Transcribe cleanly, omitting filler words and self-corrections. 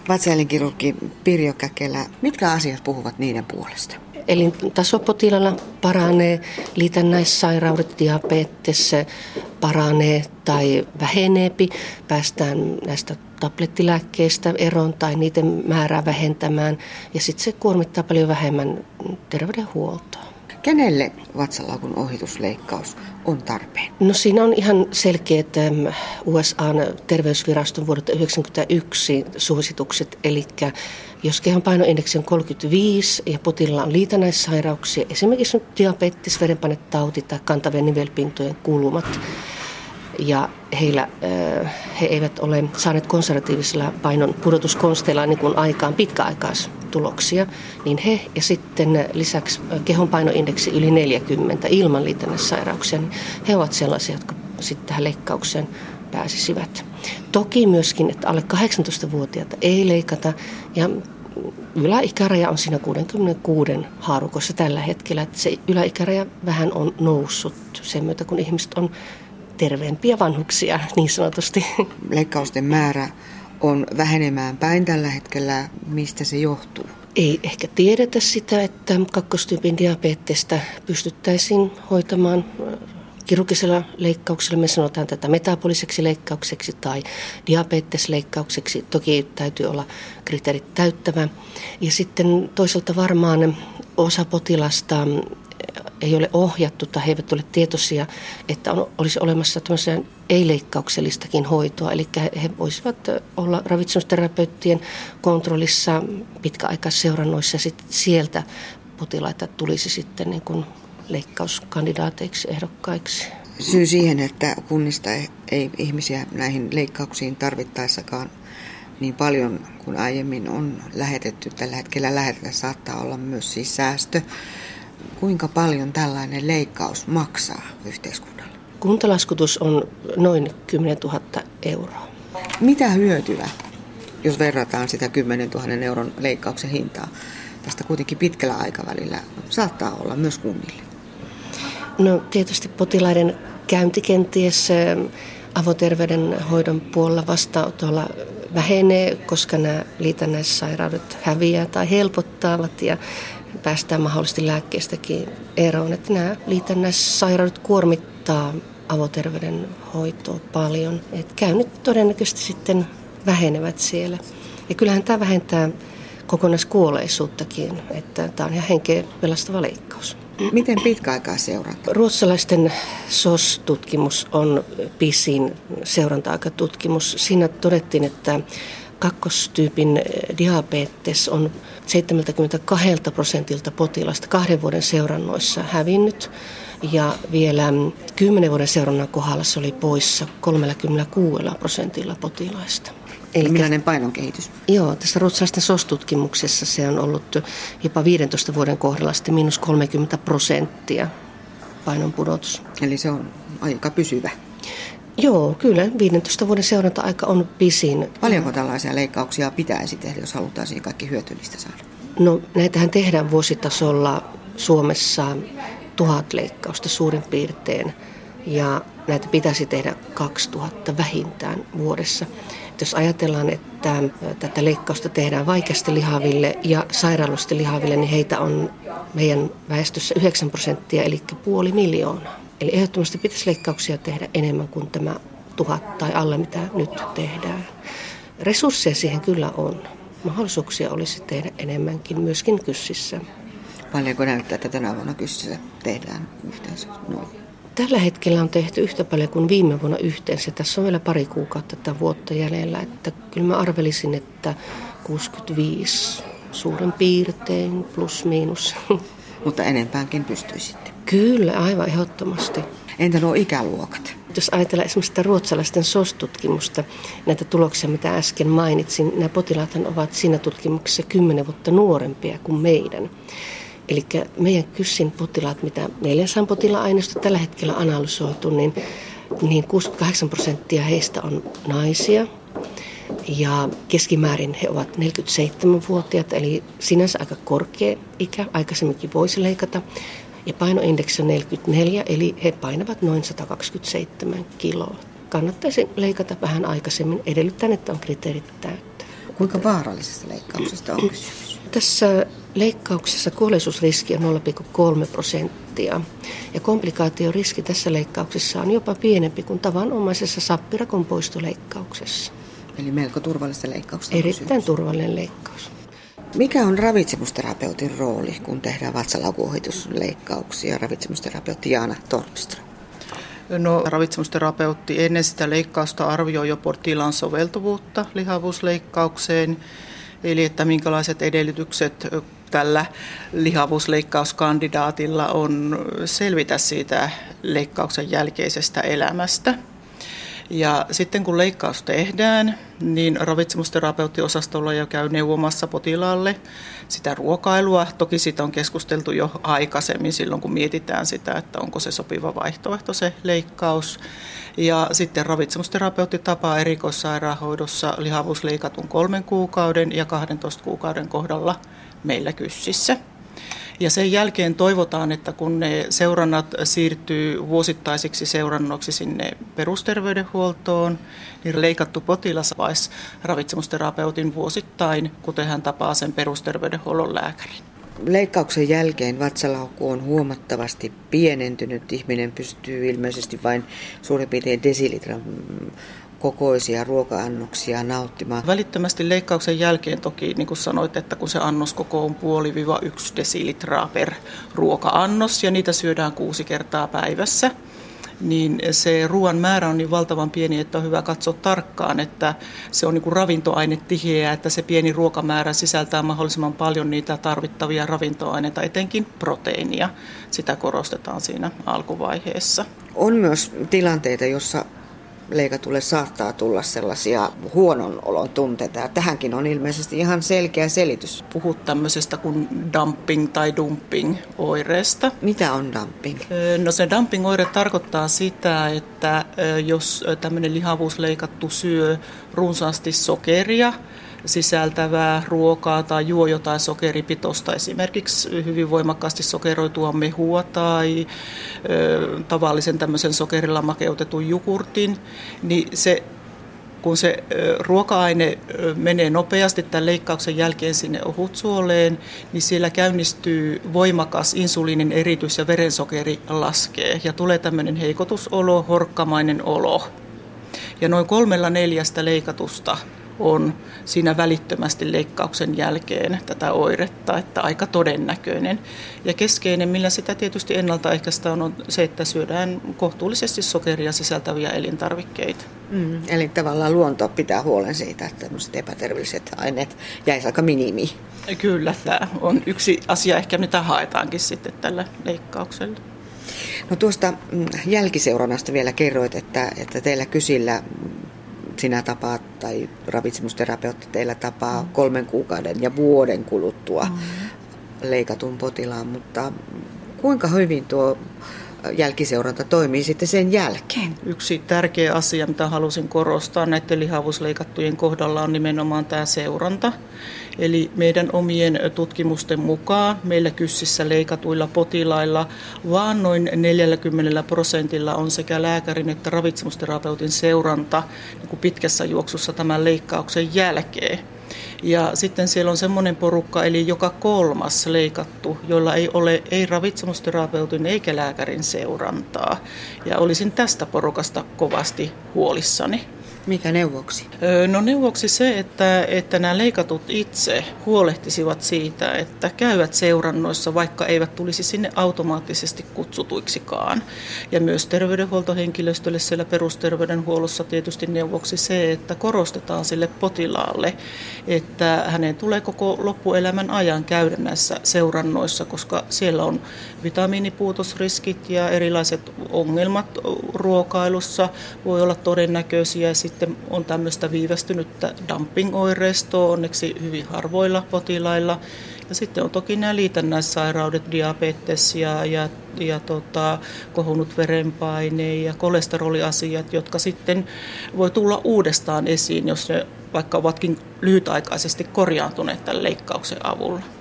Vatsaelinkirurgi Pirjo Käkelä, mitkä asiat puhuvat niiden puolesta? Elintasopotilailla paranee, liitännäissairaudet, diabetes paranee tai väheneepi. Päästään näistä tablettilääkkeistä eroon tai niiden määrää vähentämään ja sitten se kuormittaa paljon vähemmän terveydenhuoltoa. Kenelle vatsalaukun ohitusleikkaus on tarpeen? No siinä on ihan selkeät USA:n terveysviraston vuodelta 1991 suositukset, eli jos kehonpainoindeksi on 35 ja potilaalla on liitännäissairauksia, esimerkiksi diabetes, verenpainetauti tai kantavien nivelpintojen kulumat, ja he eivät ole saaneet konservatiivisella painon pudotuskonsteilla niin kuin aikaan pitkäaikaistuloksia, niin he ja sitten lisäksi kehonpainoindeksi yli 40 ilman liitännäissairauksia, niin he ovat sellaisia, jotka sitten tähän leikkaukseen pääsisivät. Toki myöskin, että alle 18-vuotiaita ei leikata ja yläikäraja on siinä 66 haarukossa tällä hetkellä, että se yläikäraja vähän on noussut sen myötä, kun ihmiset on terveempiä vanhuksia niin sanotusti. Leikkausten määrä on vähenemään päin tällä hetkellä. Mistä se johtuu? Ei ehkä tiedetä sitä, että kakkostyypin diabetesta pystyttäisiin hoitamaan kirurgisella leikkauksella. Me sanotaan tätä metaboliseksi leikkaukseksi tai diabetesleikkaukseksi. Toki täytyy olla kriteerit täyttävä. Ja sitten toisaalta varmaan osa potilasta ei ole ohjattu tai he eivät ole tietoisia, että olisi olemassa tämmöisiä ei-leikkauksellistakin hoitoa. Eli he voisivat olla ravitsemusterapeuttien kontrollissa pitkäaikaisseurannoissa ja sitten sieltä potilaita tulisi sitten niin kuin leikkauskandidaateiksi, ehdokkaiksi. Syy siihen, että kunnista ei ihmisiä näihin leikkauksiin tarvittaessakaan niin paljon kuin aiemmin on lähetetty. Tällä hetkellä lähetetä saattaa olla myös siis säästö. Kuinka paljon tällainen leikkaus maksaa yhteiskunnalle? Kuntalaskutus on noin 10 000 euroa. Mitä hyötyä, jos verrataan sitä 10 000 euron leikkauksen hintaa? Tästä kuitenkin pitkällä aikavälillä saattaa olla myös kunnille. No tietysti potilaiden käynti kenties avoterveydenhoidon puolella vastaanotolla vähenee, koska nämä liitännäissairaudet häviää tai helpottavat ja päästään mahdollisesti lääkkeestäkin eroon. Että nämä liitännäissairaudet kuormittaa avoterveydenhoitoa paljon. Että käynnit todennäköisesti sitten vähenevät siellä. Ja kyllähän tämä vähentää kokonaiskuolleisuuttakin, että tämä on ihan henkeä pelastava leikkaus. Miten pitkäaikaisseuranta? Ruotsalaisten SOS-tutkimus on pisin seuranta-aikatutkimus. Siinä todettiin, että kakkostyypin diabetes on 72% potilasta 2 vuoden seurannoissa hävinnyt ja vielä 10 vuoden seurannan kohdalla se oli poissa 36% potilaista. Millainen painon kehitys? Joo, tässä ruotsalaisten SOS-tutkimuksessa se on ollut jopa 15 vuoden kohdalla sitten -30% painon pudotus. Eli se on aika pysyvä. Joo, kyllä. 15 vuoden seuranta-aika on pisin. Paljonko tällaisia leikkauksia pitäisi tehdä, jos haluttaisiin kaikki hyötyllistä saada? No näitähän tehdään vuositasolla Suomessa 1000 leikkausta suurin piirtein. Ja näitä pitäisi tehdä 2000 vähintään vuodessa. Jos ajatellaan, että tätä leikkausta tehdään vaikeasti lihaville ja sairaalloisesti lihaville, niin heitä on meidän väestössä 9%, eli 500 000. Eli ehdottomasti pitäisi leikkauksia tehdä enemmän kuin tämä 1000 tai alle, mitä nyt tehdään. Resursseja siihen kyllä on. Mahdollisuuksia olisi tehdä enemmänkin myöskin KYSissä. Paljonko näyttää, että tänä vuonna KYSissä tehdään yhteensä noin? Tällä hetkellä on tehty yhtä paljon kuin viime vuonna yhteensä. Tässä on vielä pari kuukautta tätä vuotta jäljellä. Että kyllä mä arvelisin, että 65 suurin piirtein plus miinus. Mutta enempäänkin pystyisitte. Kyllä, aivan ehdottomasti. Entä nuo ikäluokat? Jos ajatellaan esimerkiksi sitä ruotsalaisten SOS-tutkimusta, näitä tuloksia, mitä äsken mainitsin, nämä potilaathan ovat siinä tutkimuksessa 10 vuotta nuorempia kuin meidän. Eli meidän KYSin potilaat, mitä 400 potilaan-aineisto tällä hetkellä analysoitu, niin 68% heistä on naisia. Ja keskimäärin he ovat 47-vuotiaat, eli sinänsä aika korkea ikä. Aikaisemminkin voisi leikata. Ja painoindeksi on 44, eli he painavat noin 127 kiloa. Kannattaisi leikata vähän aikaisemmin, edellyttäen, että on kriteerit täyttä. Kuinka vaarallisesta leikkauksesta on kysymys? Tässä leikkauksessa kuolleisuusriski on 0,3% ja komplikaatioriski tässä leikkauksessa on jopa pienempi kuin tavanomaisessa sappirakon poistoleikkauksessa. Eli melko turvallista leikkauksesta. Erittäin turvallinen leikkaus. Mikä on ravitsemusterapeutin rooli, kun tehdään vatsalaukuohitusleikkauksia? Ravitsemusterapeutti Jaana Torpström. No, ravitsemusterapeutti ennen sitä leikkausta arvioi jo potilaan soveltuvuutta lihavuusleikkaukseen, eli että minkälaiset edellytykset tällä lihavuusleikkauskandidaatilla on selvitä siitä leikkauksen jälkeisestä elämästä. Ja sitten kun leikkaus tehdään, niin ravitsemusterapeuttiosastolla jo käy neuvomassa potilaalle sitä ruokailua. Toki siitä on keskusteltu jo aikaisemmin silloin, kun mietitään sitä, että onko se sopiva vaihtoehto se leikkaus. Ja sitten ravitsemusterapeutti tapaa erikoissairaanhoidossa lihavuusleikatun 3 kuukauden ja 12 kuukauden kohdalla meillä KYSissä. Ja sen jälkeen toivotaan, että kun ne seurannat siirtyy vuosittaisiksi seurannoiksi sinne perusterveydenhuoltoon, niin leikattu potilas vaisi ravitsemusterapeutin vuosittain, kuten hän tapaa sen perusterveydenhuollon lääkärin. Leikkauksen jälkeen vatsalaukku on huomattavasti pienentynyt. Ihminen pystyy ilmeisesti vain suurin piirtein desilitran kokoisia ruoka-annoksia nauttimaan. Välittömästi leikkauksen jälkeen toki, niin kuin sanoit, että kun se annoskoko on 0,5–1 desilitraa per ruoka-annos ja niitä syödään 6 kertaa päivässä, niin se ruoan määrä on niin valtavan pieni, että on hyvä katsoa tarkkaan, että se on niin kuin ravintoainetiheä, että se pieni ruokamäärä sisältää mahdollisimman paljon niitä tarvittavia ravintoaineita, etenkin proteiinia. Sitä korostetaan siinä alkuvaiheessa. On myös tilanteita, jossa leikatulle saattaa tulla sellaisia huonon olon tunteita. Tähänkin on ilmeisesti ihan selkeä selitys. Puhut tämmöisestä kuin dumping tai dumping oireesta. Mitä on dumping? No se dumping oire tarkoittaa sitä, että jos tämmöinen lihavuusleikattu syö runsaasti sokeria sisältävää ruokaa tai juo jotain sokeripitoista, esimerkiksi hyvin voimakkaasti sokeroitua mehua tai tavallisen tämmöisen sokerilla makeutetun jogurtin, niin kun se ruoka-aine menee nopeasti tämän leikkauksen jälkeen sinne ohutsuoleen, niin siellä käynnistyy voimakas insuliinin eritys ja verensokeri laskee ja tulee tämmöinen heikotusolo, horkkamainen olo. Ja noin 3/4 leikatusta on siinä välittömästi leikkauksen jälkeen tätä oiretta, että aika todennäköinen. Ja keskeinen, millä sitä tietysti ennaltaehkäistään, on se, että syödään kohtuullisesti sokeria sisältäviä elintarvikkeita. Eli tavallaan luonto pitää huolen siitä, että tämmöiset epäterveelliset aineet jäisi aika minimiin. Kyllä, tämä on yksi asia ehkä, mitä haetaankin sitten tällä leikkauksella. No tuosta jälkiseurannasta vielä kerroit, että teillä KYSillä sinä tapaat tai ravitsemusterapeutti teillä tapaa 3 kuukauden ja vuoden kuluttua leikatun potilaan, mutta kuinka hyvin tuo jälkiseuranta toimii sitten sen jälkeen? Yksi tärkeä asia, mitä halusin korostaa näiden lihavuusleikattujen kohdalla, on nimenomaan tämä seuranta. Eli meidän omien tutkimusten mukaan meillä KYSissä leikatuilla potilailla vaan noin 40% on sekä lääkärin että ravitsemusterapeutin seuranta niin kuin pitkässä juoksussa tämän leikkauksen jälkeen. Ja sitten siellä on semmoinen porukka, eli joka 3. leikattu, jolla ei ole ei ravitsemusterapeutin eikä lääkärin seurantaa. Ja olisin tästä porukasta kovasti huolissani. Mikä neuvoksi? No neuvoksi se, että nämä leikatut itse huolehtisivat siitä, että käyvät seurannoissa, vaikka eivät tulisi sinne automaattisesti kutsutuiksikaan. Ja myös terveydenhuoltohenkilöstölle siellä perusterveydenhuollossa tietysti neuvoksi se, että korostetaan sille potilaalle, että hänen tulee koko loppuelämän ajan käydä näissä seurannoissa, koska siellä on vitamiinipuutosriskit ja erilaiset ongelmat ruokailussa voi olla todennäköisiä. Sitten on tämmöistä viivästynyttä dumping-oireistoa, onneksi hyvin harvoilla potilailla. Ja sitten on toki nämä liitännäissairaudet, diabetes ja kohonnut verenpaine ja kolesteroliasiat, jotka sitten voi tulla uudestaan esiin, jos ne vaikka ovatkin lyhytaikaisesti korjaantuneet tämän leikkauksen avulla.